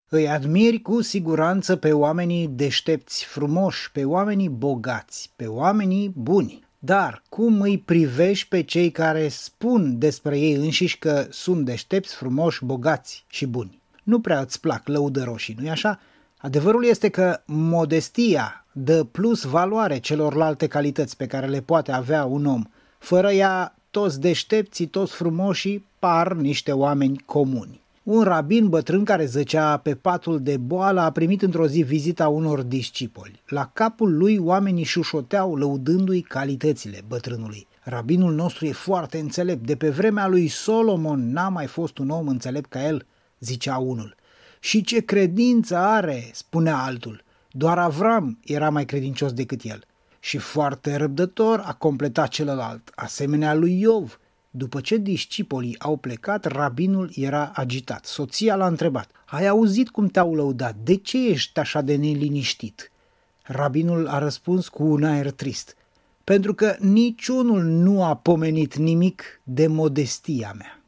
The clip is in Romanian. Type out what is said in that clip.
Îi admiri cu siguranță pe oamenii deștepți, frumoși, pe oamenii bogați, pe oamenii buni. Dar cum îi privești pe cei care spun despre ei înșiși că sunt deștepți, frumoși, bogați și buni? Nu prea îți plac lăudăroșii, nu-i așa? Adevărul este că modestia dă plus valoare celorlalte calități pe care le poate avea un om. Fără ea, toți deștepții, toți frumoșii par niște oameni comuni. Un rabin bătrân care zăcea pe patul de boală a primit într-o zi vizita unor discipoli. La capul lui oamenii șușoteau lăudându-i calitățile bătrânului. Rabinul nostru e foarte înțelept, de pe vremea lui Solomon n-a mai fost un om înțelept ca el, zicea unul. Și ce credință are, spunea altul. Doar Avram era mai credincios decât el. Și foarte răbdător, a completat celălalt, asemenea lui Iov. După ce discipolii au plecat, rabinul era agitat. Soția l-a întrebat: ai auzit cum te-au lăudat? De ce ești așa de neliniștit? Rabinul a răspuns cu un aer trist: pentru că niciunul nu a pomenit nimic de modestia mea.